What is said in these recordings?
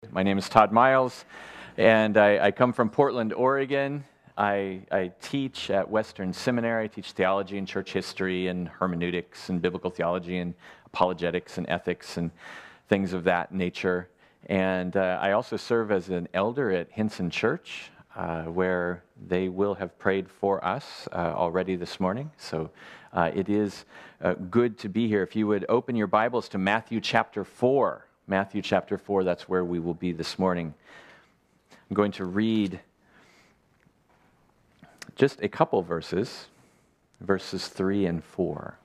My name is Todd Miles, and I come from Portland, Oregon. I teach at Western Seminary. I teach theology and church history and hermeneutics and biblical theology and apologetics and ethics and things of that nature. And I also serve as an elder at Hinson Church, where they will have prayed for us already this morning. So it is good to be here. If you would open your Bibles to Matthew chapter 4. Matthew chapter 4, that's where we will be this morning. I'm going to read just a couple verses, verses 3 and 4.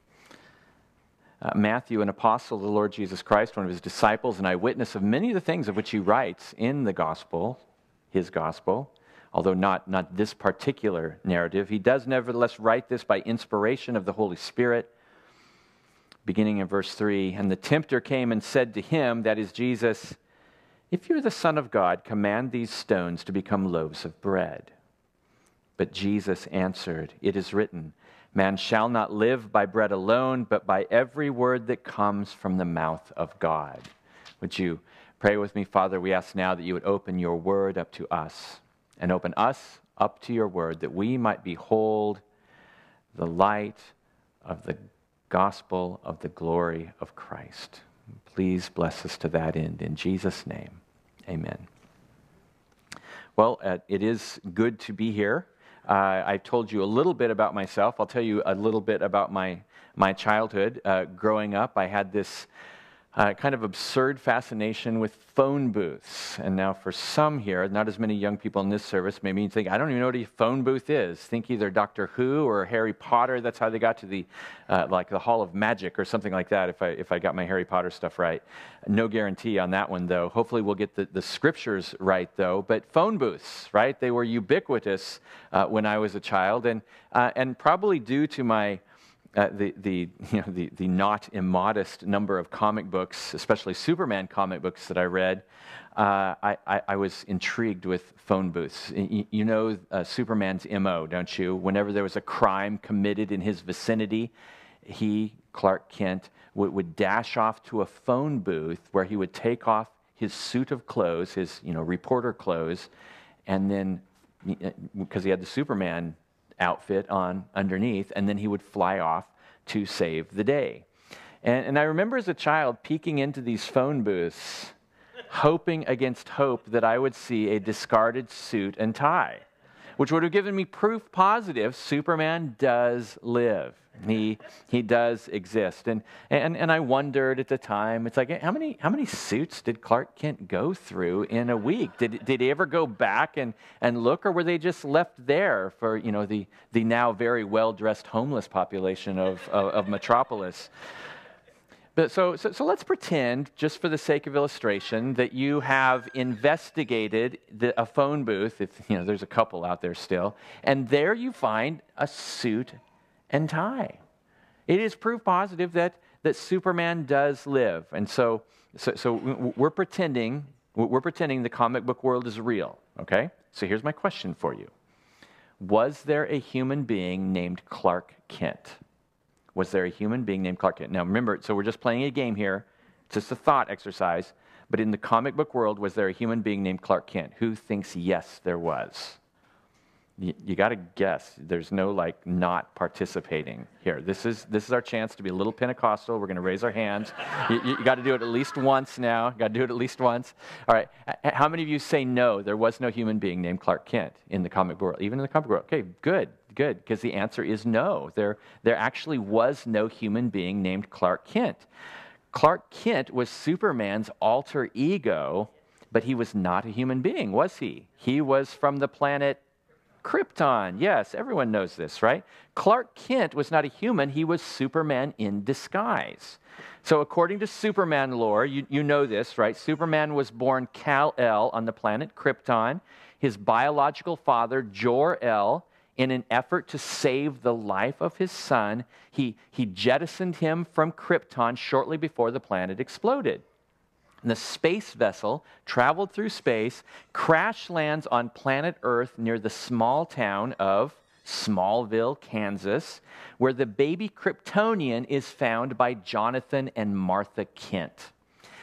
Matthew, an apostle of the Lord Jesus Christ, one of his disciples, and eyewitness of many of the things of which he writes in the gospel, his gospel, although not this particular narrative. He does nevertheless write this by inspiration of the Holy Spirit. Beginning in verse 3, and the tempter came and said to him, that is Jesus, if you're the Son of God, command these stones to become loaves of bread. But Jesus answered, it is written, man shall not live by bread alone, but by every word that comes from the mouth of God. Would you pray with me, Father? We ask now that you would open your word up to us and open us up to your word, that we might behold the light of the gospel of the glory of Christ. Please bless us to that end. In Jesus' name, amen. Well, it is good to be here. I told you a little bit about myself. I'll tell you a little bit about my childhood. Growing up, I had this kind of absurd fascination with phone booths. And now for some here, not as many young people in this service, maybe you think, I don't even know what a phone booth is. Think either Doctor Who or Harry Potter. That's how they got to the like the Hall of Magic or something like that, if I got my Harry Potter stuff right. No guarantee on that one, though. Hopefully we'll get the scriptures right, though. But phone booths, right? They were ubiquitous when I was a child. And probably due to my the not immodest number of comic books, especially Superman comic books that I read, I was intrigued with phone booths. You know Superman's MO, don't you? Whenever there was a crime committed in his vicinity, he, Clark Kent, would dash off to a phone booth where he would take off his suit of clothes, his reporter clothes, and then, because he had the Superman outfit on underneath, and then he would fly off to save the day. And I remember as a child peeking into these phone booths, hoping against hope that I would see a discarded suit and tie, which would have given me proof positive Superman does live. He does exist. And I wondered at the time, it's like, how many suits did Clark Kent go through in a week? Did he ever go back and look, or were they just left there for the now very well-dressed homeless population of Metropolis? But so let's pretend, just for the sake of illustration, that you have investigated a phone booth, if there's a couple out there still, and there you find a suit and tie. It is proof positive that Superman does live. And so we're pretending the comic book world is real, okay? So here's my question for you. Was there a human being named Clark Kent? Was there a human being named Clark Kent? Now remember, so we're just playing a game here. It's just a thought exercise. But in the comic book world, was there a human being named Clark Kent? Who thinks yes, there was? You got to guess. There's no not participating here. This is our chance to be a little Pentecostal. We're going to raise our hands. You got to do it at least once now. Got to do it at least once. All right. How many of you say no? There was no human being named Clark Kent in the comic book world, even in the comic book world. Okay, good, because the answer is no. There actually was no human being named Clark Kent. Clark Kent was Superman's alter ego, but he was not a human being, was he? He was from the planet Krypton. Yes, everyone knows this, right? Clark Kent was not a human. He was Superman in disguise. So according to Superman lore, you know this, right? Superman was born Kal-El on the planet Krypton. His biological father, Jor-El, in an effort to save the life of his son, he jettisoned him from Krypton shortly before the planet exploded. And the space vessel traveled through space, crash lands on planet Earth near the small town of Smallville, Kansas, where the baby Kryptonian is found by Jonathan and Martha Kent.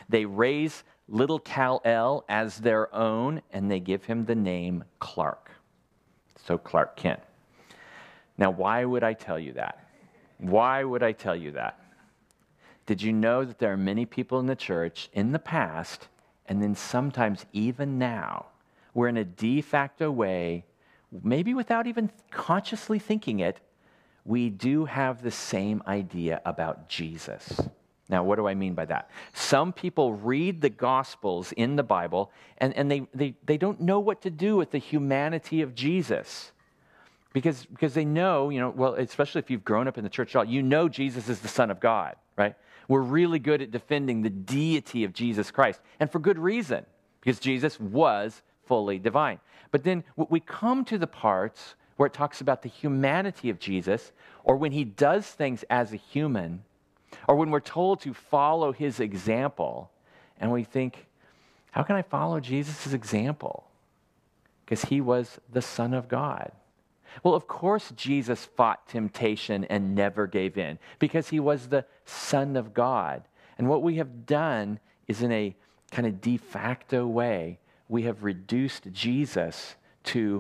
They raise little Kal-El as their own, and they give him the name Clark. So Clark Kent. Now, why would I tell you that? Why would I tell you that? Did you know that there are many people in the church in the past, and then sometimes even now, where in a de facto way, maybe without even consciously thinking it, we do have the same idea about Jesus. Now, what do I mean by that? Some people read the Gospels in the Bible, and they don't know what to do with the humanity of Jesus. Because they know, well, especially if you've grown up in the church at all, you know Jesus is the Son of God, right? We're really good at defending the deity of Jesus Christ, and for good reason, because Jesus was fully divine. But then we come to the parts where it talks about the humanity of Jesus, or when he does things as a human, or when we're told to follow his example, and we think, how can I follow Jesus' example? Because he was the Son of God. Well, of course, Jesus fought temptation and never gave in because he was the Son of God. And what we have done is, in a kind of de facto way, we have reduced Jesus to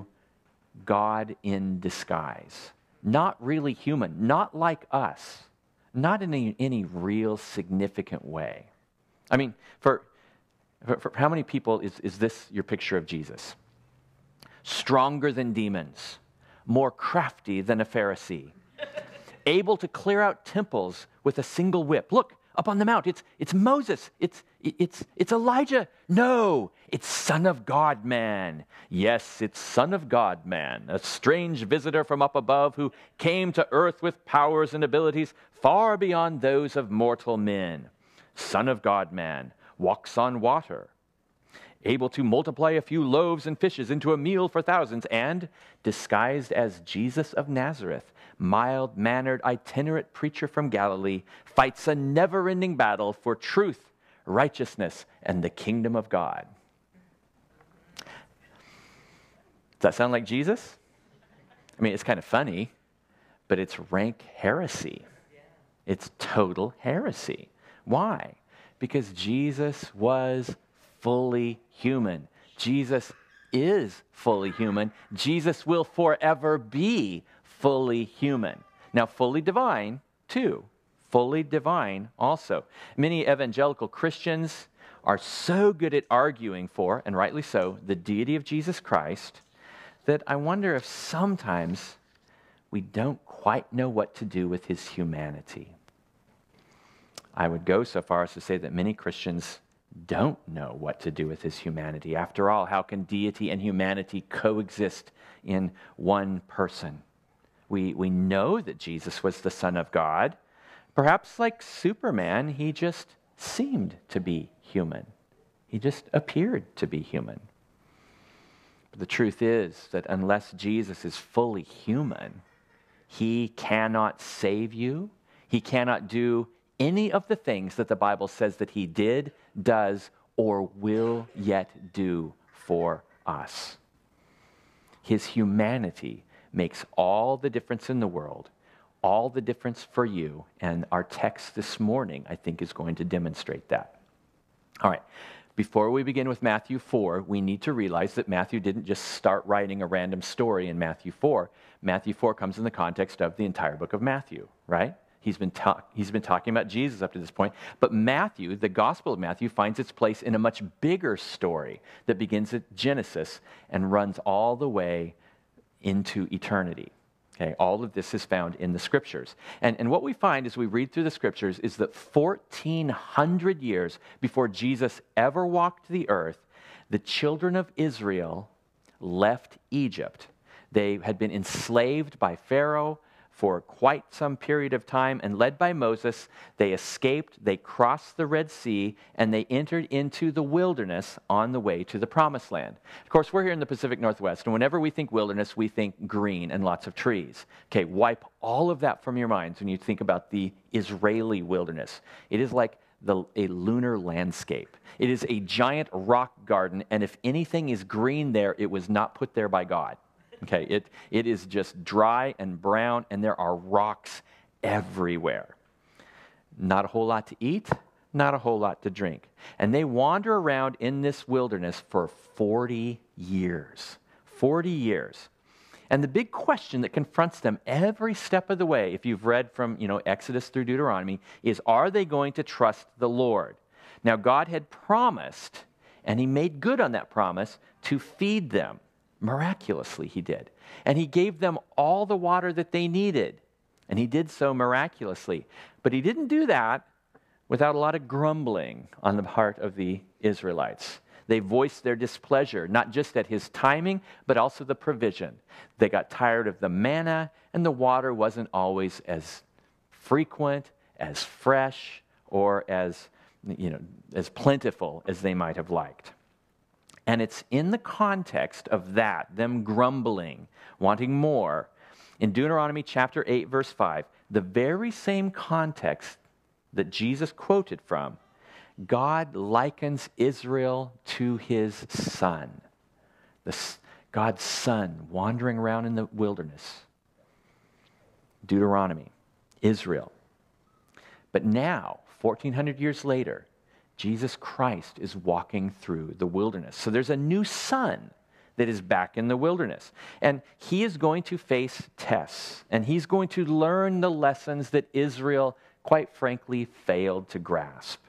God in disguise. Not really human, not like us, not in any real significant way. I mean, for how many people is this your picture of Jesus? Stronger than demons, more crafty than a Pharisee, able to clear out temples with a single whip. Look, up on the mount, it's Moses, it's Elijah. No, it's Son of God man. Yes, it's Son of God man, a strange visitor from up above who came to earth with powers and abilities far beyond those of mortal men. Son of God man, walks on water, able to multiply a few loaves and fishes into a meal for thousands, and disguised as Jesus of Nazareth, mild-mannered itinerant preacher from Galilee, fights a never-ending battle for truth, righteousness, and the kingdom of God. Does that sound like Jesus? I mean, it's kind of funny, but it's rank heresy. It's total heresy. Why? Because Jesus was fully human. Jesus is fully human. Jesus will forever be fully human. Now, fully divine, too. Fully divine also. Many evangelical Christians are so good at arguing for, and rightly so, the deity of Jesus Christ, that I wonder if sometimes we don't quite know what to do with his humanity. I would go so far as to say that many Christians don't know what to do with his humanity. After all, how can deity and humanity coexist in one person? We know that Jesus was the Son of God. Perhaps like Superman, he just seemed to be human. He just appeared to be human. But the truth is that unless Jesus is fully human, he cannot save you. He cannot do any of the things that the Bible says that he did, does, or will yet do for us. His humanity makes all the difference in the world, all the difference for you, and our text this morning, I think, is going to demonstrate that. All right, before we begin with Matthew 4, we need to realize that Matthew didn't just start writing a random story in Matthew 4. Matthew 4 comes in the context of the entire book of Matthew, right? He's been talking about Jesus up to this point. But Matthew, the Gospel of Matthew, finds its place in a much bigger story that begins at Genesis and runs all the way into eternity. Okay, all of this is found in the Scriptures. And what we find as we read through the Scriptures is that 1,400 years before Jesus ever walked the earth, the children of Israel left Egypt. They had been enslaved by Pharaoh for quite some period of time, and led by Moses, they escaped, they crossed the Red Sea, and they entered into the wilderness on the way to the Promised Land. Of course, we're here in the Pacific Northwest, and whenever we think wilderness, we think green and lots of trees. Okay, wipe all of that from your minds when you think about the Israeli wilderness. It is like a lunar landscape. It is a giant rock garden, and if anything is green there, it was not put there by God. Okay, it is just dry and brown, and there are rocks everywhere. Not a whole lot to eat, not a whole lot to drink. And they wander around in this wilderness for 40 years. 40 years. And the big question that confronts them every step of the way, if you've read from Exodus through Deuteronomy, is are they going to trust the Lord? Now, God had promised, and he made good on that promise, to feed them. Miraculously, he did. And he gave them all the water that they needed. And he did so miraculously. But he didn't do that without a lot of grumbling on the part of the Israelites. They voiced their displeasure, not just at his timing, but also the provision. They got tired of the manna, and the water wasn't always as frequent, as fresh, or as plentiful as they might have liked. And it's in the context of that, them grumbling, wanting more, in Deuteronomy chapter 8, verse 5, the very same context that Jesus quoted from, God likens Israel to his son. God's son wandering around in the wilderness. Deuteronomy, Israel. But now, 1,400 years later, Jesus Christ is walking through the wilderness. So there's a new son that is back in the wilderness. And he is going to face tests. And he's going to learn the lessons that Israel, quite frankly, failed to grasp.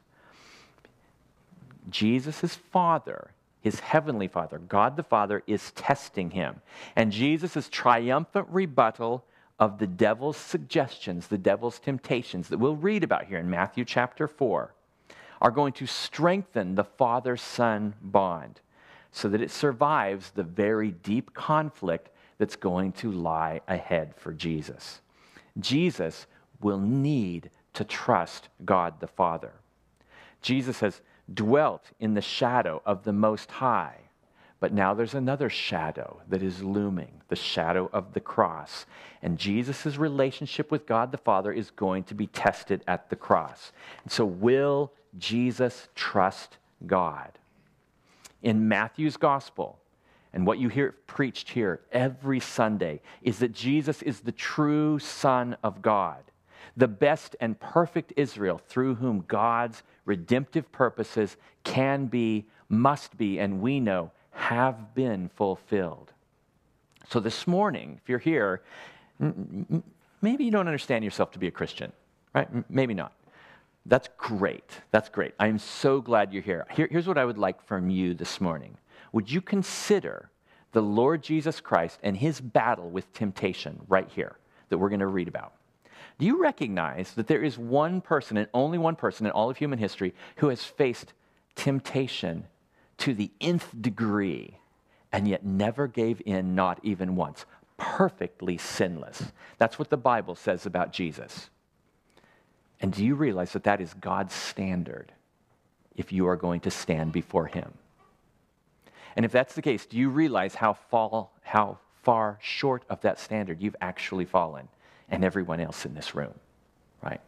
Jesus' Father, his heavenly Father, God the Father, is testing him. And Jesus' triumphant rebuttal of the devil's suggestions, the devil's temptations that we'll read about here in Matthew chapter 4, are going to strengthen the father-son bond so that it survives the very deep conflict that's going to lie ahead for Jesus. Jesus will need to trust God the Father. Jesus has dwelt in the shadow of the Most High, but now there's another shadow that is looming, the shadow of the cross. And Jesus' relationship with God the Father is going to be tested at the cross. And so will Jesus trust God? In Matthew's gospel, and what you hear preached here every Sunday, is that Jesus is the true Son of God, the best and perfect Israel through whom God's redemptive purposes can be, must be, and we know have been fulfilled. So this morning, if you're here, maybe you don't understand yourself to be a Christian, right? Maybe not. That's great. That's great. I'm so glad you're here. Here's what I would like from you this morning. Would you consider the Lord Jesus Christ and his battle with temptation right here that we're going to read about? Do you recognize that there is one person and only one person in all of human history who has faced temptation to the nth degree and yet never gave in, not even once? Perfectly sinless. That's what the Bible says about Jesus. And do you realize that that is God's standard if you are going to stand before him? And if that's the case, do you realize how far short of that standard you've actually fallen, and everyone else in this room, right?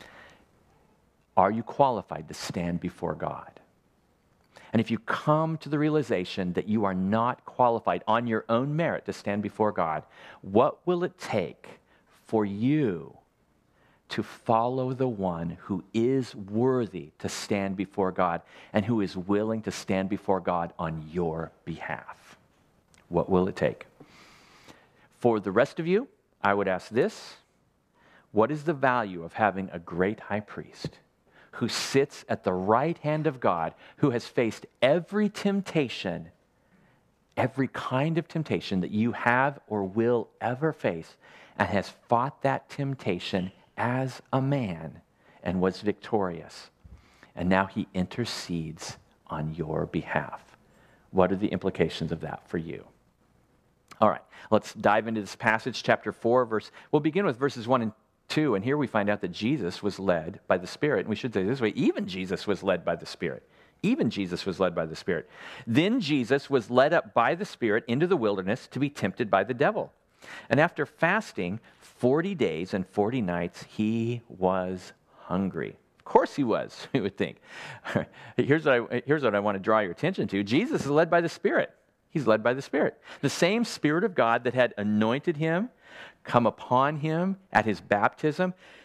Are you qualified to stand before God? And if you come to the realization that you are not qualified on your own merit to stand before God, what will it take for you to follow the one who is worthy to stand before God and who is willing to stand before God on your behalf? What will it take? For the rest of you, I would ask this: what is the value of having a great high priest who sits at the right hand of God, who has faced every temptation, every kind of temptation that you have or will ever face, and has fought that temptation as a man and was victorious? And now he intercedes on your behalf. What are the implications of that for you? All right, let's dive into this passage, chapter 4, we'll begin with verses 1 and 2, and here we find out that Jesus was led by the Spirit. And we should say this way: even Jesus was led by the Spirit. Even Jesus was led by the Spirit. Then Jesus was led up by the Spirit into the wilderness to be tempted by the devil. And after fasting 40 days and 40 nights, he was hungry. Of course he was, we would think. Here's what I want to draw your attention to. Jesus is led by the Spirit. He's led by the Spirit. The same Spirit of God that had anointed him, come upon him at his baptism,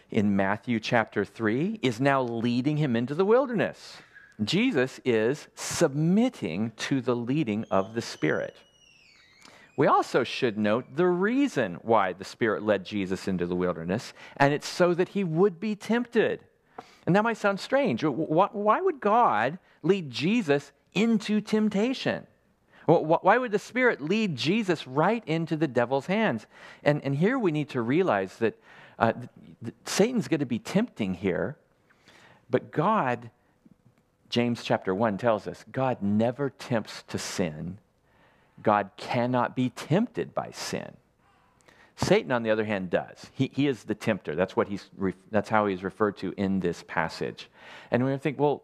in Matthew chapter 3 is now leading him into the wilderness. Jesus is submitting to the leading of the Spirit. We also should note the reason why the Spirit led Jesus into the wilderness, and it's so that he would be tempted. And that might sound strange. Why would God lead Jesus into temptation? Why would the Spirit lead Jesus right into the devil's hands? And here we need to realize that Satan's going to be tempting here, but God, James chapter 1 tells us, God never tempts to sin. God cannot be tempted by sin. Satan, on the other hand, does. He is the tempter. That's how he's referred to in this passage. And we think, well,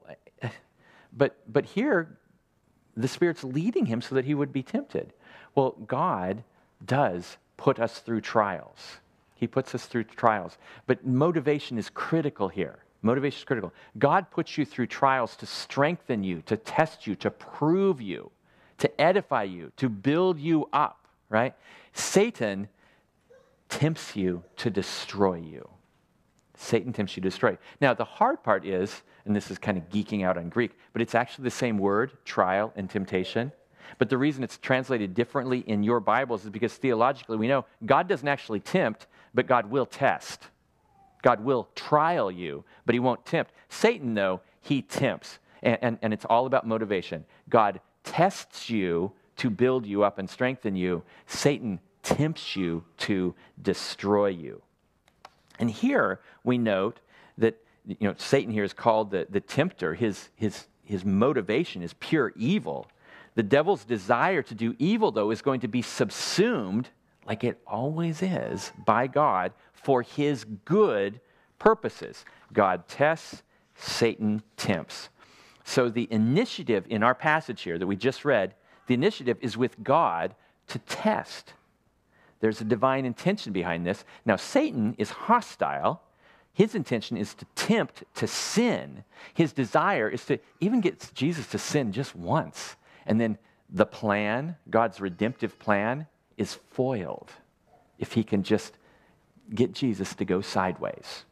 but here the Spirit's leading him so that he would be tempted. Well, God does put us through trials. He puts us through trials. But motivation is critical here. Motivation is critical. God puts you through trials to strengthen you, to test you, to prove you, to edify you, to build you up, right? Satan tempts you to destroy you. Satan tempts you to destroy. Now, the hard part is, and this is kind of geeking out on Greek, but it's actually the same word, trial and temptation. But the reason it's translated differently in your Bibles is because theologically we know God doesn't actually tempt, but God will test. God will trial you, but he won't tempt. Satan, though, he tempts. And it's all about motivation. God tests you to build you up and strengthen you. Satan tempts you to destroy you. And here we note that Satan here is called the tempter. His motivation is pure evil. The devil's desire to do evil, though, is going to be subsumed, like it always is, by God for his good purposes. God tests, Satan tempts. So the initiative in our passage here that we just read, the initiative is with God to test. There's a divine intention behind this. Now, Satan is hostile. His intention is to tempt to sin. His desire is to even get Jesus to sin just once. And then the plan, God's redemptive plan, is foiled if he can just get Jesus to go sideways.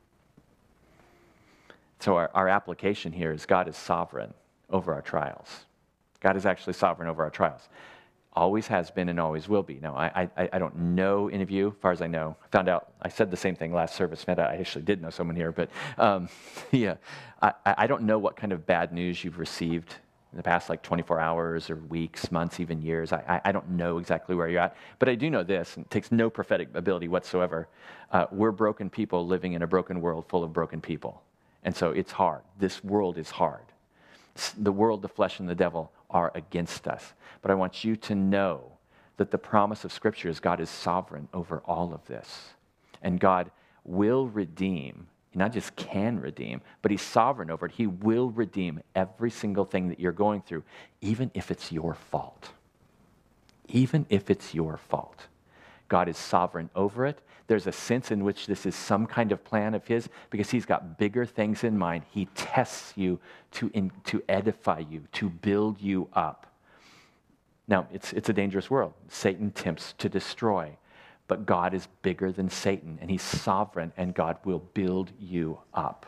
So our application here is God is sovereign over our trials. God is actually sovereign over our trials. Always has been and always will be. Now, I don't know any of you, as far as I know. I found out, I said the same thing last service. I actually did know someone here, but I don't know what kind of bad news you've received in the past 24 hours or weeks, months, even years. I don't know exactly where you're at, but I do know this, and it takes no prophetic ability whatsoever. We're broken people living in a broken world full of broken people. And so it's hard. This world is hard. The world, the flesh, and the devil are against us. But I want you to know that the promise of Scripture is God is sovereign over all of this. And God will redeem. He not just can redeem, but he's sovereign over it. He will redeem every single thing that you're going through, even if it's your fault. Even if it's your fault. God is sovereign over it. There's a sense in which this is some kind of plan of his because he's got bigger things in mind. He tests you to edify you, to build you up. Now, it's a dangerous world. Satan tempts to destroy, but God is bigger than Satan, and he's sovereign, and God will build you up.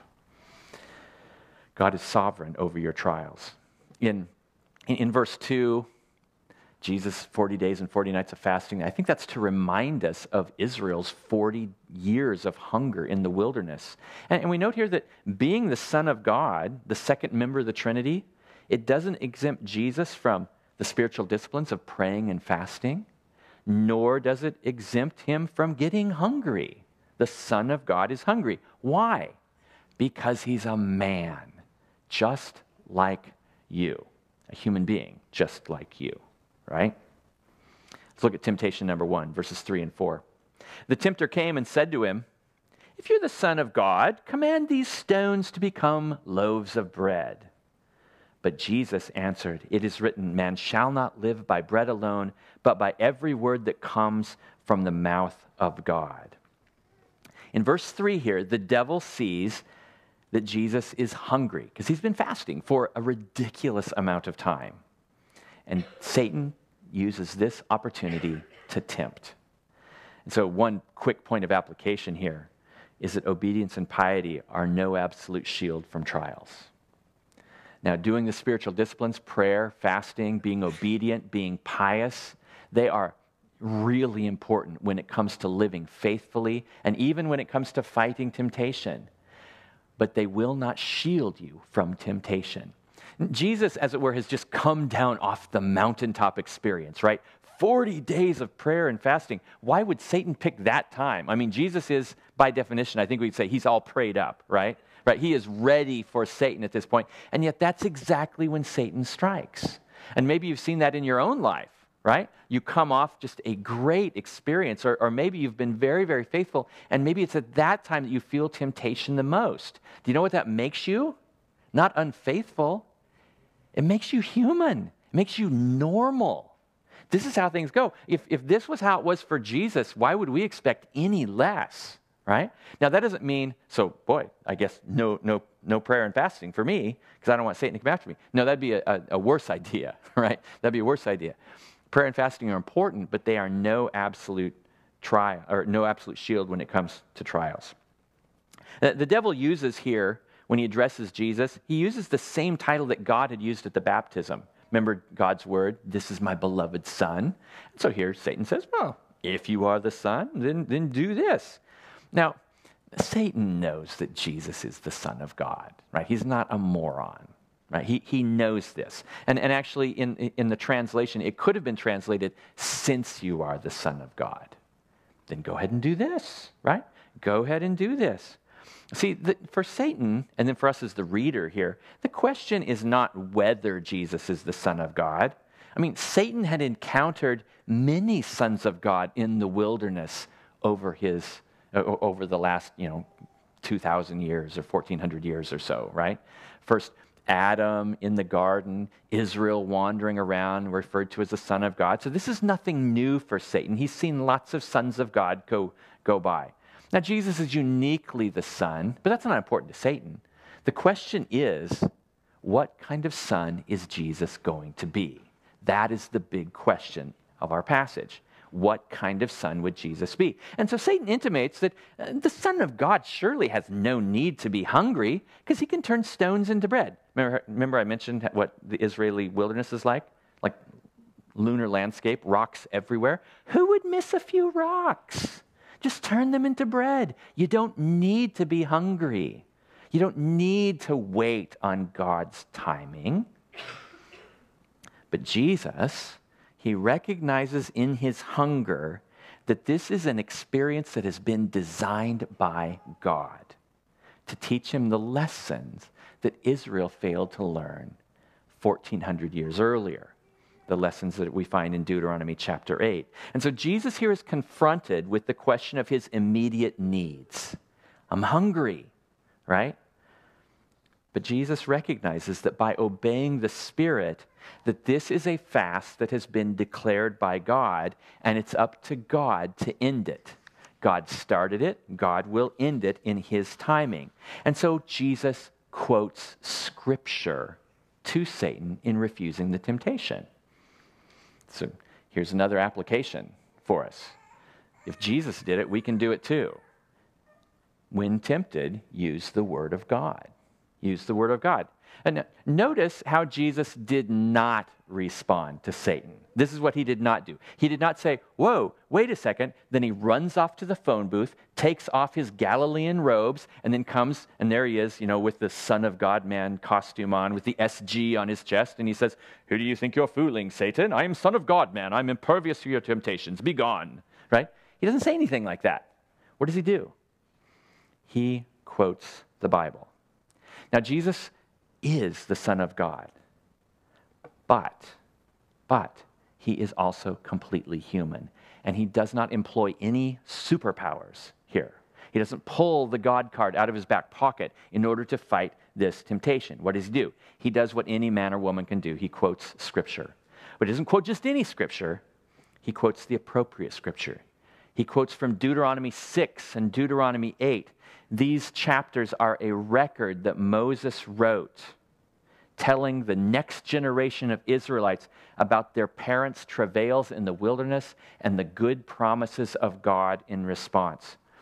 God is sovereign over your trials. In verse 2, Jesus, 40 days and 40 nights of fasting. I think that's to remind us of Israel's 40 years of hunger in the wilderness. And we note here that being the Son of God, the second member of the Trinity, it doesn't exempt Jesus from the spiritual disciplines of praying and fasting, nor does it exempt him from getting hungry. The Son of God is hungry. Why? Because he's a man, just like you, a human being, just like you. Right? Let's look at temptation number 1, verses 3 and 4. The tempter came and said to him, "If you're the Son of God, command these stones to become loaves of bread." But Jesus answered, "It is written, man shall not live by bread alone, but by every word that comes from the mouth of God." In verse 3 here, the devil sees that Jesus is hungry because he's been fasting for a ridiculous amount of time. And Satan uses this opportunity to tempt. And so one quick point of application here is that obedience and piety are no absolute shield from trials. Now, doing the spiritual disciplines, prayer, fasting, being obedient, being pious, they are really important when it comes to living faithfully and even when it comes to fighting temptation. But they will not shield you from temptation. Jesus, as it were, has just come down off the mountaintop experience, right? 40 days of prayer and fasting. Why would Satan pick that time? I mean, Jesus is, by definition, I think we'd say he's all prayed up, right? Right? He is ready for Satan at this point. And yet that's exactly when Satan strikes. And maybe you've seen that in your own life, right? You come off just a great experience, or maybe you've been very, very faithful, and maybe it's at that time that you feel temptation the most. Do you know what that makes you? Not unfaithful. It makes you human. It makes you normal. This is how things go. If this was how it was for Jesus, why would we expect any less? Right? Now, that doesn't mean, so boy, I guess no prayer and fasting for me, because I don't want Satan to come after me. No, that'd be a worse idea, right? That'd be a worse idea. Prayer and fasting are important, but they are no absolute trial, or no absolute shield when it comes to trials. The devil uses here, when he addresses Jesus, he uses the same title that God had used at the baptism. Remember God's word, "This is my beloved Son." So here Satan says, well, if you are the Son, then do this. Now, Satan knows that Jesus is the Son of God, right? He's not a moron, right? He knows this. And actually, in the translation, it could have been translated, "Since you are the Son of God, then go ahead and do this," right? Go ahead and do this. See, for Satan, and then for us as the reader here, the question is not whether Jesus is the Son of God. I mean, Satan had encountered many sons of God in the wilderness over the last, 2,000 years or 1,400 years or so, right? First, Adam in the garden, Israel wandering around, referred to as the Son of God. So this is nothing new for Satan. He's seen lots of sons of God go by. Now, Jesus is uniquely the Son, but that's not important to Satan. The question is, what kind of son is Jesus going to be? That is the big question of our passage. What kind of son would Jesus be? And so Satan intimates that the Son of God surely has no need to be hungry because he can turn stones into bread. Remember I mentioned what the Israeli wilderness is like lunar landscape, rocks everywhere. Who would miss a few rocks? Just turn them into bread. You don't need to be hungry. You don't need to wait on God's timing. But Jesus, he recognizes in his hunger that this is an experience that has been designed by God to teach him the lessons that Israel failed to learn 1,400 years earlier. The lessons that we find in Deuteronomy chapter 8. And so Jesus here is confronted with the question of his immediate needs. I'm hungry, right? But Jesus recognizes that by obeying the Spirit, that this is a fast that has been declared by God, and it's up to God to end it. God started it, God will end it in his timing. And so Jesus quotes Scripture to Satan in refusing the temptation. So here's another application for us. If Jesus did it, we can do it too. When tempted, use the Word of God. Use the Word of God. And notice how Jesus did not respond to Satan. This is what he did not do. He did not say, whoa, wait a second. Then he runs off to the phone booth, takes off his Galilean robes, and then comes, and there he is, with the Son of God man costume on, with the SG on his chest, and he says, who do you think you're fooling, Satan? I am Son of God man. I'm impervious to your temptations. Be gone. Right? He doesn't say anything like that. What does he do? He quotes the Bible. Now, Jesus is the Son of God, but he is also completely human, and he does not employ any superpowers here. He doesn't pull the God card out of his back pocket in order to fight this temptation. What does he do? He does what any man or woman can do. He quotes Scripture. But he doesn't quote just any Scripture. He quotes the appropriate Scripture. He quotes from Deuteronomy 6 and Deuteronomy 8. These chapters are a record that Moses wrote, telling the next generation of Israelites about their parents' travails in the wilderness and the good promises of God in response.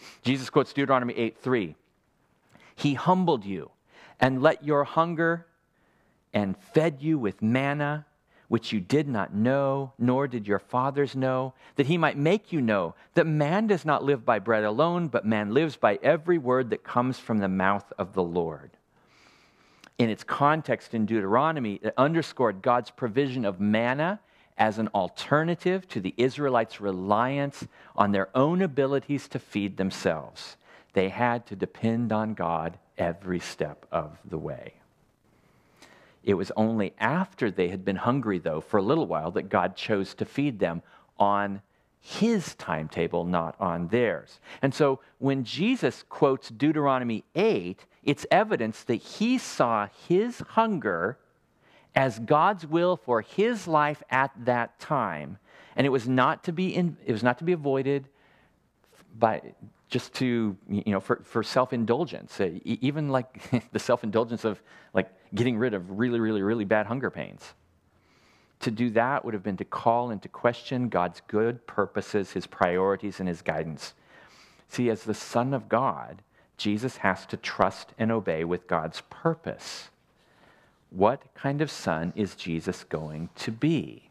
Jesus quotes Deuteronomy 8:3. He humbled you and let your hunger and fed you with manna, which you did not know, nor did your fathers know, that he might make you know that man does not live by bread alone, but man lives by every word that comes from the mouth of the Lord. In its context in Deuteronomy, it underscored God's provision of manna as an alternative to the Israelites' reliance on their own abilities to feed themselves. They had to depend on God every step of the way. It was only after they had been hungry, though, for a little while, that God chose to feed them on his timetable, not on theirs. And so when Jesus quotes Deuteronomy 8, it's evidence that he saw his hunger as God's will for his life at that time. And it was not to be avoided by just to, for self-indulgence, even like the self-indulgence of like getting rid of really, really, really bad hunger pains. To do that would have been to call into question God's good purposes, his priorities, and his guidance. See, as the Son of God, Jesus has to trust and obey with God's purpose. What kind of son is Jesus going to be?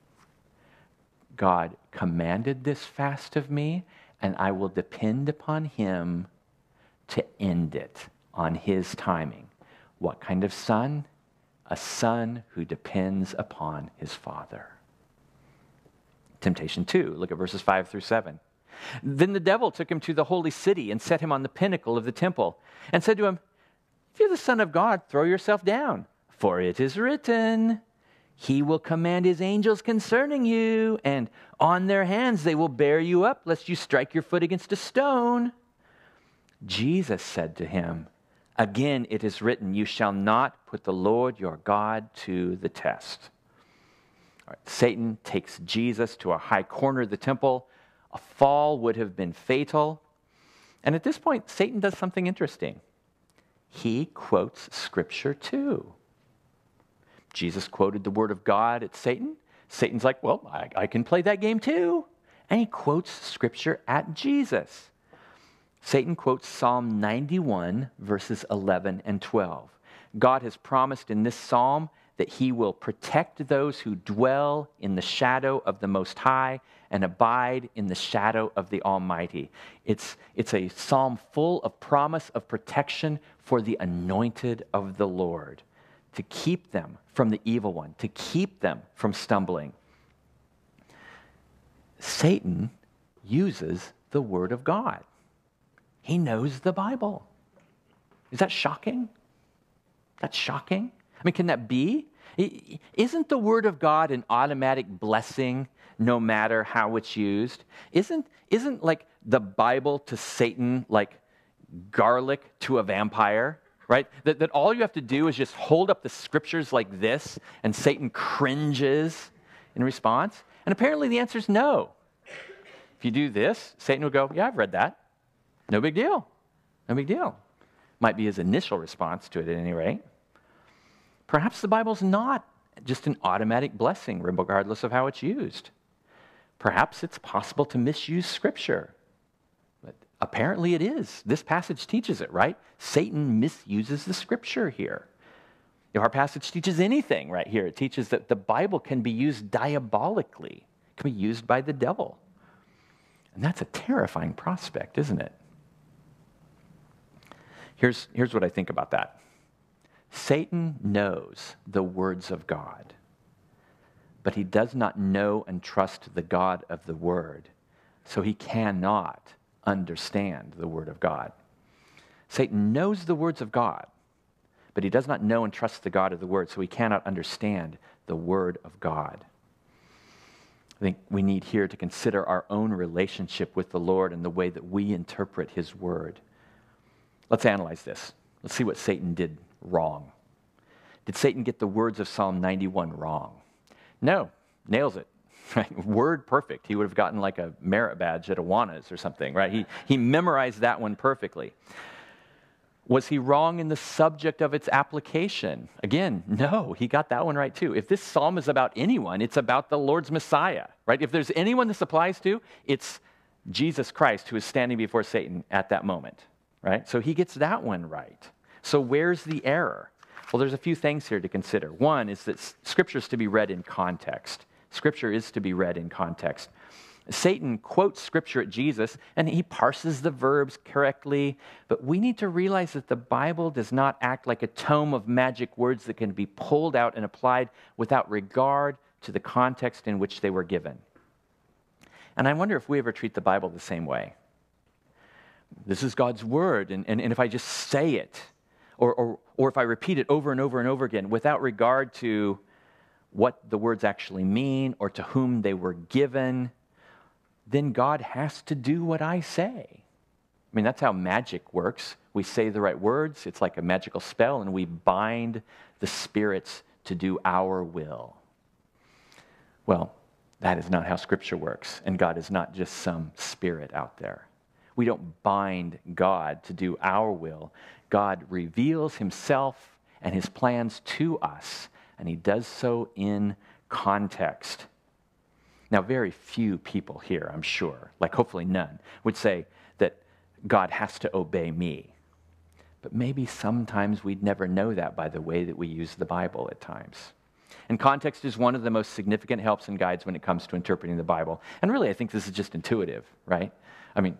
God commanded this fast of me, and I will depend upon him to end it on his timing. What kind of son? A son who depends upon his Father. Temptation 2, look at verses 5 through 7. Then the devil took him to the holy city and set him on the pinnacle of the temple and said to him, "If you're the Son of God, throw yourself down, for it is written, he will command his angels concerning you, and on their hands they will bear you up, lest you strike your foot against a stone." Jesus said to him, "Again it is written, you shall not put the Lord your God to the test." All right, Satan takes Jesus to a high corner of the temple. A fall would have been fatal. And at this point, Satan does something interesting. He quotes Scripture too. Jesus quoted the Word of God at Satan. Satan's like, well, I can play that game too. And he quotes Scripture at Jesus. Satan quotes Psalm 91, verses 11 and 12. God has promised in this psalm that he will protect those who dwell in the shadow of the Most High and abide in the shadow of the Almighty. It's a psalm full of promise of protection for the anointed of the Lord, to keep them from the evil one, to keep them from stumbling. Satan uses the Word of God. He knows the Bible. Is that shocking? That's shocking? I mean, can that be? Isn't the Word of God an automatic blessing no matter how it's used? Isn't like the Bible to Satan like garlic to a vampire, right? That all you have to do is just hold up the Scriptures like this and Satan cringes in response? And apparently the answer is no. If you do this, Satan will go, yeah, I've read that. No big deal. No big deal. Might be his initial response to it at any rate. Perhaps the Bible's not just an automatic blessing, regardless of how it's used. Perhaps it's possible to misuse Scripture. But apparently it is. This passage teaches it, right? Satan misuses the Scripture here. If our passage teaches anything right here, it teaches that the Bible can be used diabolically. It can be used by the devil. And that's a terrifying prospect, isn't it? Here's what I think about that. Satan knows the words of God, but he does not know and trust the God of the Word, so he cannot understand the Word of God. Satan knows the words of God, but he does not know and trust the God of the Word, so he cannot understand the Word of God. I think we need here to consider our own relationship with the Lord and the way that we interpret his Word. Let's analyze this. Let's see what Satan did wrong. Did Satan get the words of Psalm 91 wrong? No, nails it. Right? Word perfect. He would have gotten like a merit badge at Awanas or something, right? He memorized that one perfectly. Was he wrong in the subject of its application? Again, no, he got that one right too. If this psalm is about anyone, it's about the Lord's Messiah, right? If there's anyone this applies to, it's Jesus Christ, who is standing before Satan at that moment, right? So he gets that one right. So where's the error? Well, there's a few things here to consider. One is that Scripture is to be read in context. Scripture is to be read in context. Satan quotes Scripture at Jesus, and he parses the verbs correctly, but we need to realize that the Bible does not act like a tome of magic words that can be pulled out and applied without regard to the context in which they were given. And I wonder if we ever treat the Bible the same way. This is God's word, and if I just say it, or if I repeat it over and over and over again without regard to what the words actually mean or to whom they were given, then God has to do what I say. I mean, that's how magic works. We say the right words, it's like a magical spell, and we bind the spirits to do our will. Well, that is not how Scripture works, and God is not just some spirit out there. We don't bind God to do our will. God reveals himself and his plans to us, and he does so in context. Now, very few people here, I'm sure, like hopefully none, would say that God has to obey me. But maybe sometimes we'd never know that by the way that we use the Bible at times. And context is one of the most significant helps and guides when it comes to interpreting the Bible. And really, I think this is just intuitive, right? I mean,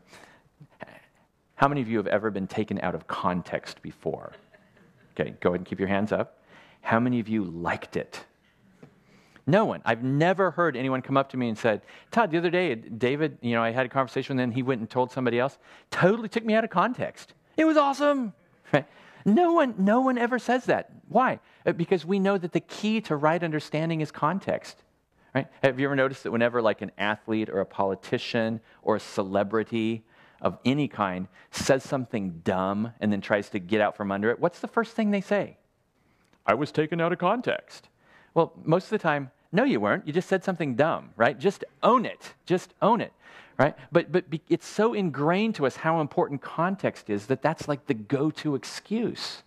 how many of you have ever been taken out of context before? Okay, go ahead and keep your hands up. How many of you liked it? No one. I've never heard anyone come up to me and said, Todd, the other day, David, I had a conversation with him, and he went and told somebody else. Totally took me out of context. It was awesome. Right? No one ever says that. Why? Because we know that the key to right understanding is context. Right? Have you ever noticed that whenever like an athlete or a politician or a celebrity of any kind says something dumb and then tries to get out from under it, what's the first thing they say? I was taken out of context. Well, most of the time, no, you weren't. You just said something dumb, right? Just own it. Just own it, right? But it's so ingrained to us how important context is that that's like the go-to excuse.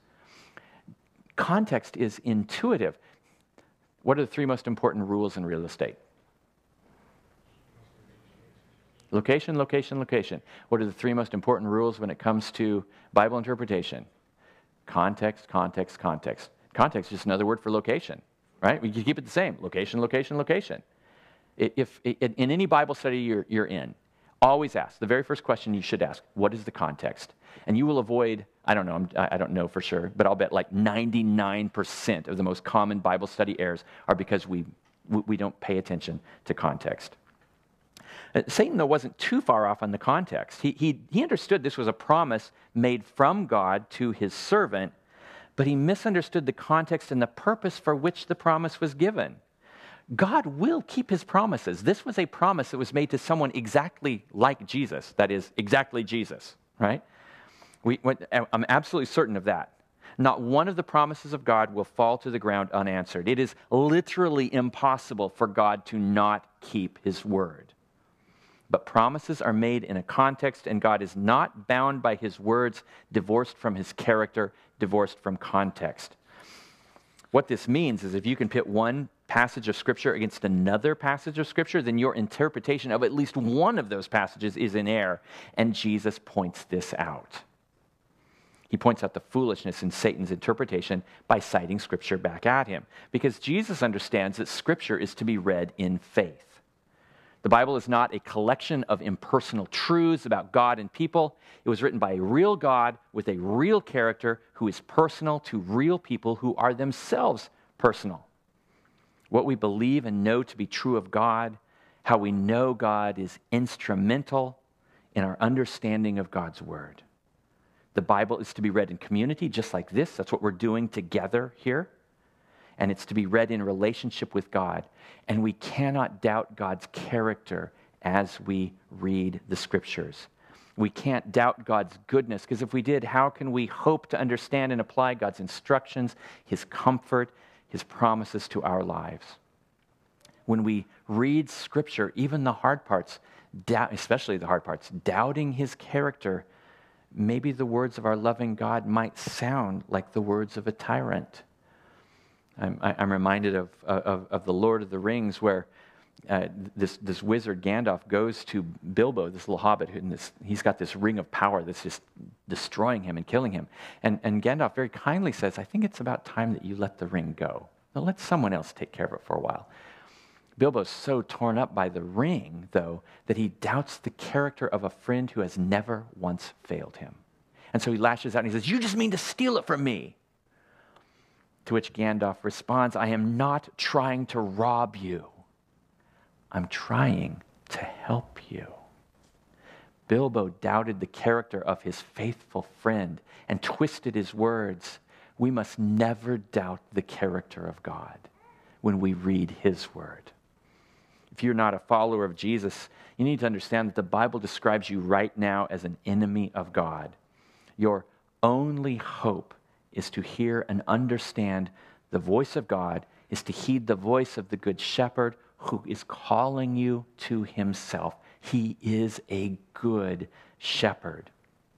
Context is intuitive. What are the three most important rules in real estate? Location, location, location. What are the three most important rules when it comes to Bible interpretation? Context, context, context. Context is just another word for location, right? We can keep it the same. Location, location, location. If in any Bible study you're in, always ask, the very first question you should ask, what is the context? And you will avoid, I don't know for sure, but I'll bet like 99% of the most common Bible study errors are because we don't pay attention to context. Satan, though, wasn't too far off on the context. He understood this was a promise made from God to his servant, but he misunderstood the context and the purpose for which the promise was given. God will keep his promises. This was a promise that was made to someone exactly like Jesus, that is, exactly Jesus, right? I'm absolutely certain of that. Not one of the promises of God will fall to the ground unanswered. It is literally impossible for God to not keep his word. But promises are made in a context, and God is not bound by his words, divorced from his character, divorced from context. What this means is if you can pit one passage of Scripture against another passage of Scripture, then your interpretation of at least one of those passages is in error, and Jesus points this out. He points out the foolishness in Satan's interpretation by citing Scripture back at him, because Jesus understands that Scripture is to be read in faith. The Bible is not a collection of impersonal truths about God and people. It was written by a real God with a real character who is personal to real people who are themselves personal. What we believe and know to be true of God, how we know God is instrumental in our understanding of God's word. The Bible is to be read in community just like this. That's what we're doing together here. And it's to be read in relationship with God. And we cannot doubt God's character as we read the Scriptures. We can't doubt God's goodness, because if we did, how can we hope to understand and apply God's instructions, his comfort, his promises to our lives? When we read Scripture, even the hard parts, especially the hard parts, doubting his character, maybe the words of our loving God might sound like the words of a tyrant. I'm reminded of the Lord of the Rings, where this wizard Gandalf goes to Bilbo, this little hobbit, and he's got this ring of power that's just destroying him and killing him. And Gandalf very kindly says, I think it's about time that you let the ring go. Now let someone else take care of it for a while. Bilbo's so torn up by the ring, though, that he doubts the character of a friend who has never once failed him. And so he lashes out and he says, you just mean to steal it from me. To which Gandalf responds, I am not trying to rob you. I'm trying to help you. Bilbo doubted the character of his faithful friend and twisted his words. We must never doubt the character of God when we read his word. If you're not a follower of Jesus, you need to understand that the Bible describes you right now as an enemy of God. Your only hope is to hear and understand the voice of God, is to heed the voice of the Good Shepherd who is calling you to himself. He is a good shepherd.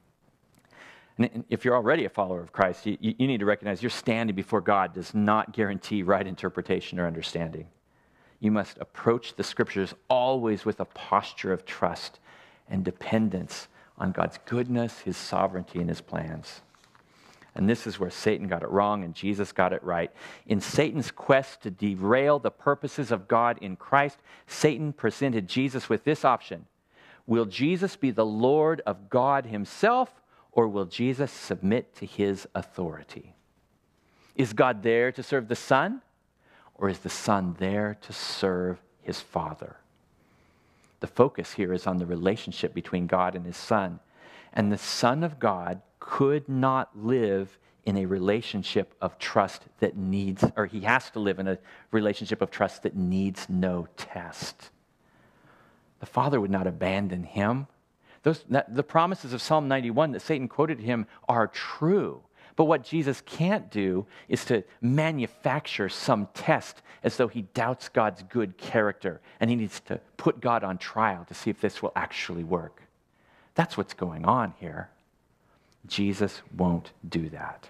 And if you're already a follower of Christ, you need to recognize your standing before God does not guarantee right interpretation or understanding. You must approach the Scriptures always with a posture of trust and dependence on God's goodness, his sovereignty, and his plans. And this is where Satan got it wrong and Jesus got it right. In Satan's quest to derail the purposes of God in Christ, Satan presented Jesus with this option. Will Jesus be the Lord of God himself, or will Jesus submit to his authority? Is God there to serve the Son, or is the Son there to serve his Father? The focus here is on the relationship between God and his Son. And the Son of God could not live in a relationship of trust that needs, or he has to live in a relationship of trust that needs no test. The Father would not abandon him. The promises of Psalm 91 that Satan quoted to him are true. But what Jesus can't do is to manufacture some test as though he doubts God's good character and he needs to put God on trial to see if this will actually work. That's what's going on here. Jesus won't do that.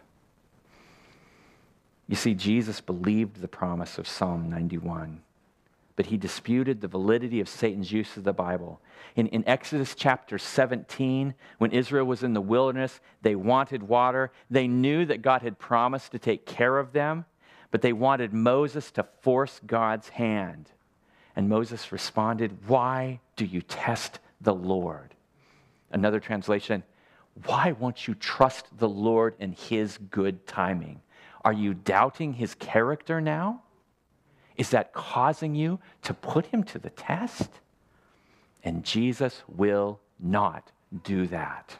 You see, Jesus believed the promise of Psalm 91, but he disputed the validity of Satan's use of the Bible. In Exodus chapter 17, when Israel was in the wilderness, they wanted water. They knew that God had promised to take care of them, but they wanted Moses to force God's hand. And Moses responded, "Why do you test the Lord?" Another translation, "Why won't you trust the Lord in his good timing? Are you doubting his character now? Is that causing you to put him to the test?" And Jesus will not do that.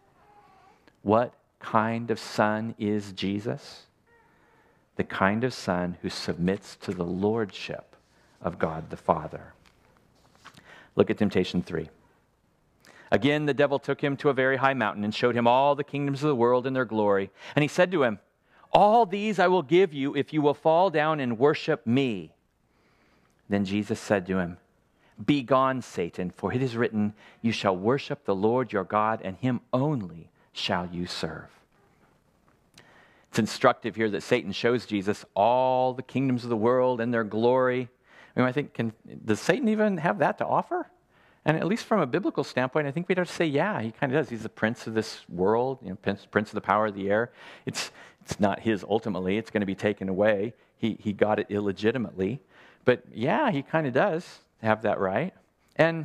What kind of son is Jesus? The kind of son who submits to the lordship of God the Father. Look at temptation 3. Again, the devil took him to a very high mountain and showed him all the kingdoms of the world and their glory. And he said to him, "All these I will give you if you will fall down and worship me." Then Jesus said to him, "Begone, Satan, for it is written, you shall worship the Lord your God, and him only shall you serve." It's instructive here that Satan shows Jesus all the kingdoms of the world and their glory. I think, does Satan even have that to offer? And at least from a biblical standpoint, I think we'd have to say, yeah, he kind of does. He's the prince of this world, prince of the power of the air. It's not his ultimately. It's going to be taken away. He got it illegitimately. But yeah, he kind of does have that right. And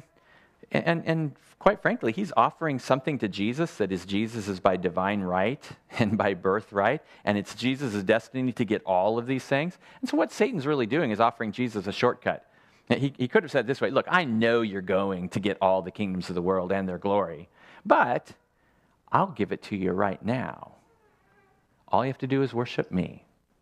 quite frankly, he's offering something to Jesus that is Jesus's by divine right and by birthright, and it's Jesus' destiny to get all of these things. And so what Satan's really doing is offering Jesus a shortcut. He could have said this way, "Look, I know you're going to get all the kingdoms of the world and their glory, but I'll give it to you right now. All you have to do is worship me,"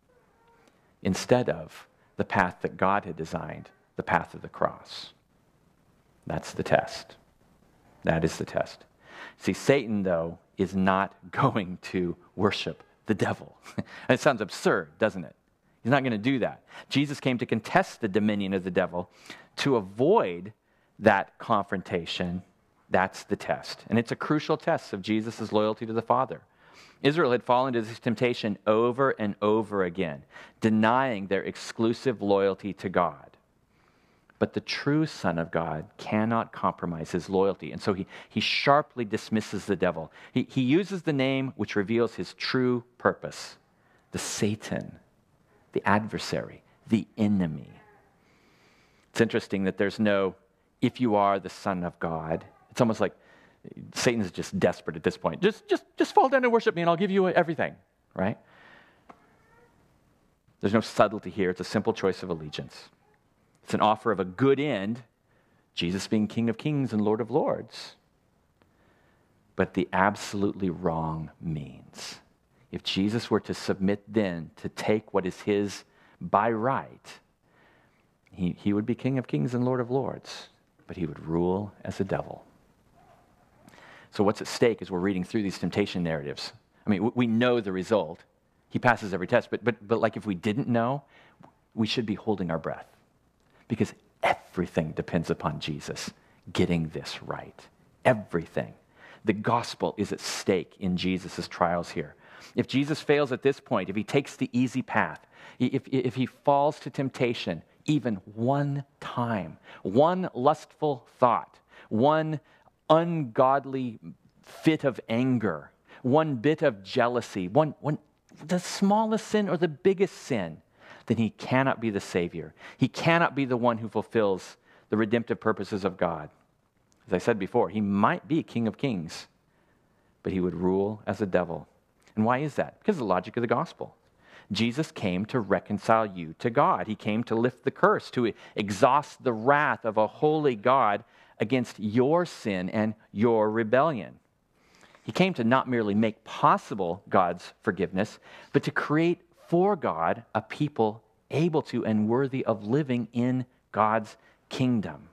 instead of the path that God had designed, the path of the cross. That's the test. That is the test. See, Satan, though, is not going to worship the devil. It sounds absurd, doesn't it? He's not going to do that. Jesus came to contest the dominion of the devil. To avoid that confrontation, that's the test. And it's a crucial test of Jesus' loyalty to the Father. Israel had fallen into this temptation over and over again, denying their exclusive loyalty to God. But the true Son of God cannot compromise his loyalty. And so he sharply dismisses the devil. He uses the name which reveals his true purpose, the Satan, the adversary, the enemy. It's interesting that there's no, if you are the Son of God. It's almost like Satan's just desperate at this point. Just fall down and worship me and I'll give you everything, right? There's no subtlety here. It's a simple choice of allegiance. It's an offer of a good end, Jesus being King of Kings and Lord of Lords. But the absolutely wrong means. If Jesus were to submit then to take what is his by right, he would be King of Kings and Lord of Lords, but he would rule as a devil. So what's at stake as we're reading through these temptation narratives? I mean, we know the result. He passes every test, but like if we didn't know, we should be holding our breath. Because everything depends upon Jesus getting this right. Everything. The gospel is at stake in Jesus' trials here. If Jesus fails at this point, if he takes the easy path, if he falls to temptation even one time, one lustful thought, one ungodly fit of anger, one bit of jealousy, the smallest sin or the biggest sin, then he cannot be the Savior. He cannot be the one who fulfills the redemptive purposes of God. As I said before, he might be King of Kings, but he would rule as a devil. And why is that? Because of the logic of the gospel. Jesus came to reconcile you to God. He came to lift the curse, to exhaust the wrath of a holy God against your sin and your rebellion. He came to not merely make possible God's forgiveness, but to create for God a people able to and worthy of living in God's kingdom.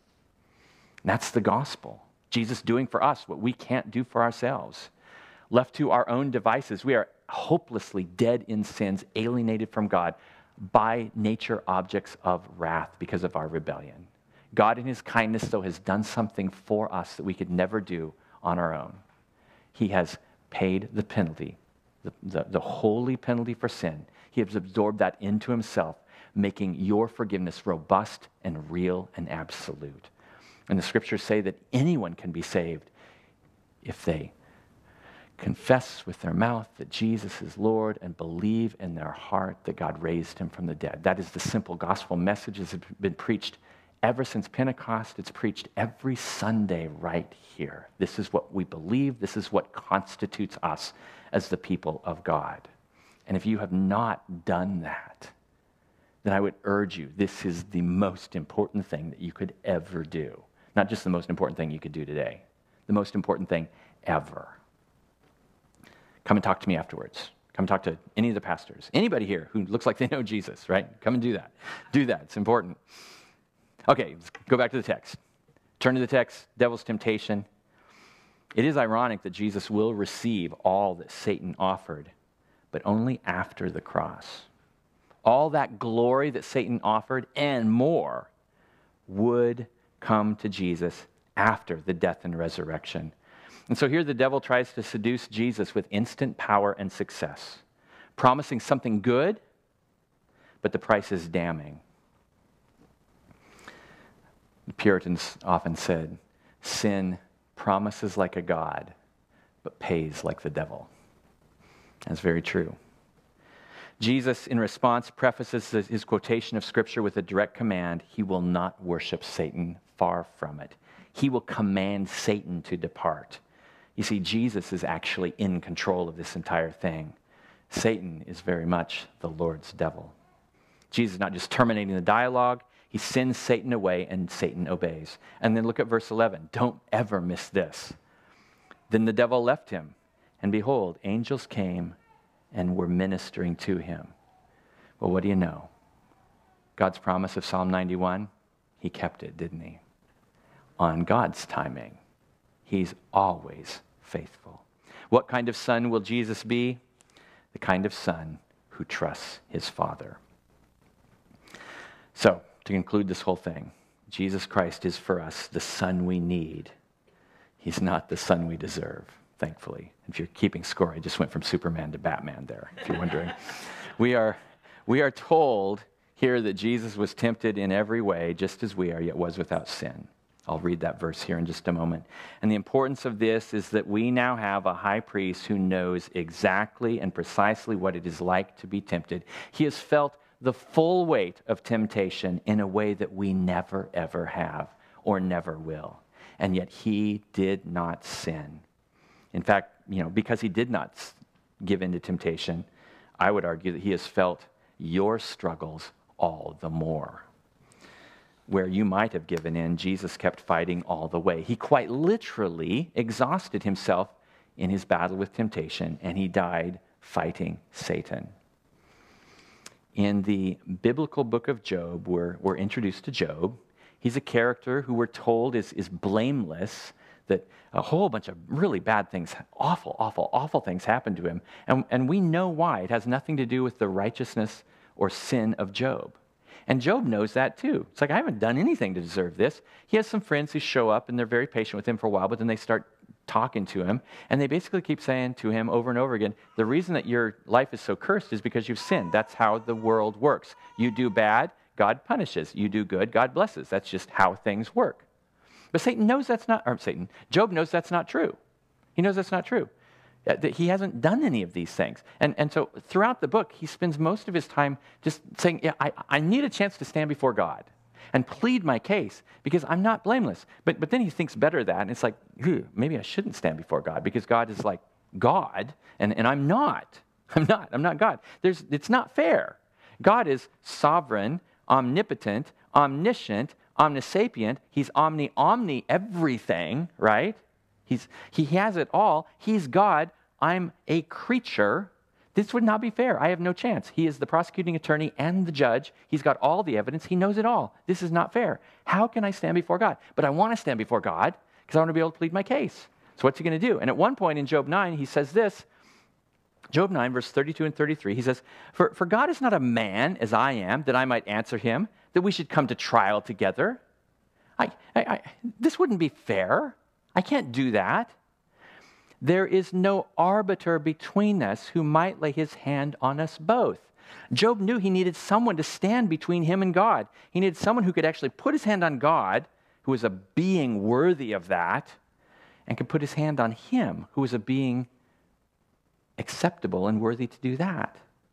And that's the gospel. Jesus doing for us what we can't do for ourselves. Left to our own devices, we are hopelessly dead in sins, alienated from God, by nature objects of wrath because of our rebellion. God in his kindness, though, has done something for us that we could never do on our own. He has paid the penalty, the holy penalty for sin. He has absorbed that into himself, making your forgiveness robust and real and absolute. And the scriptures say that anyone can be saved if they confess with their mouth that Jesus is Lord and believe in their heart that God raised him from the dead. That is the simple gospel message that has been preached ever since Pentecost. It's preached every Sunday right here. This is what we believe. This is what constitutes us as the people of God. And if you have not done that, then I would urge you, this is the most important thing that you could ever do. Not just the most important thing you could do today, the most important thing ever. Come and talk to me afterwards. Come and talk to any of the pastors. Anybody here who looks like they know Jesus, right? Come and do that. Do that. It's important. Okay, let's go back to the text. Turn to the text, devil's temptation. It is ironic that Jesus will receive all that Satan offered, but only after the cross. All that glory that Satan offered and more would come to Jesus after the death and resurrection. And so here the devil tries to seduce Jesus with instant power and success, promising something good, but the price is damning. The Puritans often said, sin promises like a god, but pays like the devil. That's very true. Jesus, in response, prefaces his quotation of Scripture with a direct command. He will not worship Satan, far from it. He will command Satan to depart. You see, Jesus is actually in control of this entire thing. Satan is very much the Lord's devil. Jesus is not just terminating the dialogue. He sends Satan away, and Satan obeys. And then look at verse 11. Don't ever miss this. Then the devil left him, and behold, angels came and were ministering to him. Well, what do you know? God's promise of Psalm 91, he kept it, didn't he? On God's timing, he's always faithful. What kind of son will Jesus be? The kind of son who trusts his Father. So, to conclude this whole thing, Jesus Christ is for us the son we need. He's not the son we deserve, thankfully. If you're keeping score, I just went from Superman to Batman there, if you're wondering. We are told here that Jesus was tempted in every way, just as we are, yet was without sin. I'll read that verse here in just a moment. And the importance of this is that we now have a high priest who knows exactly and precisely what it is like to be tempted. He has felt the full weight of temptation in a way that we never, ever have or never will. And yet he did not sin. In fact, because he did not give in to temptation, I would argue that he has felt your struggles all the more. Where you might have given in, Jesus kept fighting all the way. He quite literally exhausted himself in his battle with temptation, and he died fighting Satan. In the biblical book of Job, we're introduced to Job. He's a character who we're told is blameless, that a whole bunch of really bad things, awful things happened to him. And we know why. It has nothing to do with the righteousness or sin of Job. And Job knows that too. It's like, I haven't done anything to deserve this. He has some friends who show up and they're very patient with him for a while, but then they start talking to him. And they basically keep saying to him over and over again, the reason that your life is so cursed is because you've sinned. That's how the world works. You do bad, God punishes. You do good, God blesses. That's just how things work. But Job knows that's not true. He knows that's not true. That he hasn't done any of these things. And so throughout the book, he spends most of his time just saying, I need a chance to stand before God and plead my case because I'm not blameless. But then he thinks better of that, and it's like, maybe I shouldn't stand before God because God is like God, and I'm not. I'm not God. It's not fair. God is sovereign, omnipotent, omniscient, omnisapient. He's omni everything, right? He has it all. He's God. I'm a creature. This would not be fair. I have no chance. He is the prosecuting attorney and the judge. He's got all the evidence. He knows it all. This is not fair. How can I stand before God? But I want to stand before God because I want to be able to plead my case. So what's he going to do? And at one point in Job 9, he says this, Job 9, verse 32 and 33, he says, For God is not a man as I am, that I might answer him, that we should come to trial together. This wouldn't be fair. I can't do that. There is no arbiter between us who might lay his hand on us both. Job knew he needed someone to stand between him and God. He needed someone who could actually put his hand on God, who was a being worthy of that, and could put his hand on him, who was a being acceptable and worthy to do that.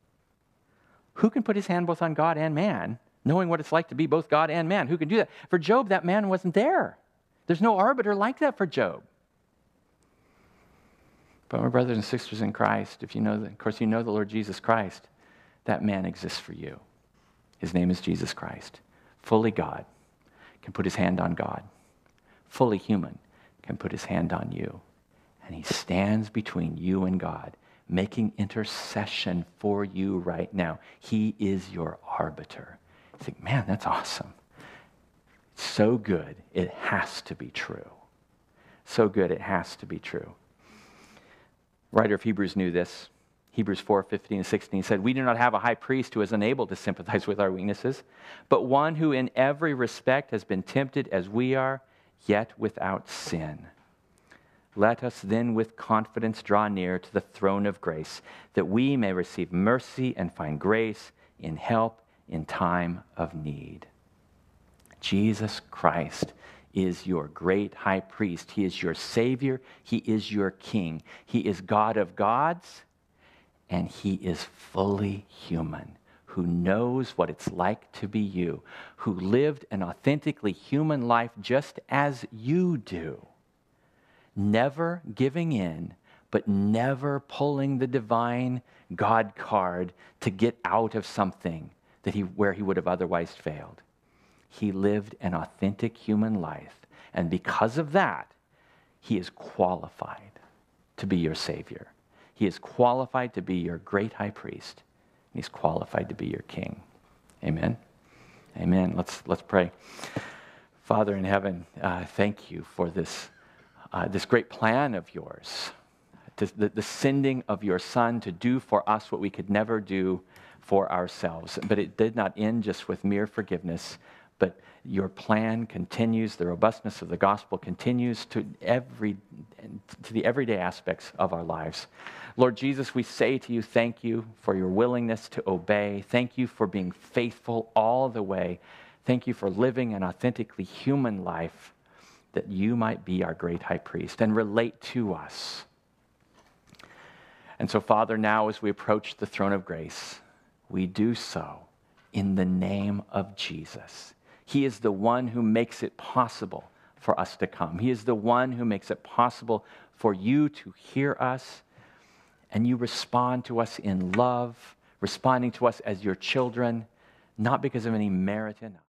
Who can put his hand both on God and man, knowing what it's like to be both God and man? Who can do that? For Job, that man wasn't there. There's no arbiter like that for Job. But my brothers and sisters in Christ, if you know, of course you know the Lord Jesus Christ, that man exists for you. His name is Jesus Christ. Fully God, can put his hand on God. Fully human, can put his hand on you. And he stands between you and God, making intercession for you right now. He is your arbiter. You think, man, that's awesome. So good, it has to be true. So good, it has to be true. Writer of Hebrews knew this. Hebrews 4:15 and 16 said, We do not have a high priest who is unable to sympathize with our weaknesses, but one who in every respect has been tempted as we are, yet without sin. Let us then with confidence draw near to the throne of grace, that we may receive mercy and find grace in help in time of need. Jesus Christ is your great high priest. He is your Savior. He is your King. He is God of gods, and he is fully human, who knows what it's like to be you, who lived an authentically human life just as you do, never giving in, but never pulling the divine God card to get out of something where he would have otherwise failed. He lived an authentic human life, and because of that, he is qualified to be your Savior. He is qualified to be your great high priest. And he's qualified to be your king. Amen? Amen. Let's pray. Father in heaven, thank you for this great plan of yours, the sending of your Son to do for us what we could never do for ourselves. But it did not end just with mere forgiveness, but your plan continues, the robustness of the gospel continues to the everyday aspects of our lives. Lord Jesus, we say to you, thank you for your willingness to obey. Thank you for being faithful all the way. Thank you for living an authentically human life, that you might be our great high priest and relate to us. And so, Father, now as we approach the throne of grace, we do so in the name of Jesus. He is the one who makes it possible for us to come. He is the one who makes it possible for you to hear us, and you respond to us in love, responding to us as your children, not because of any merit in us.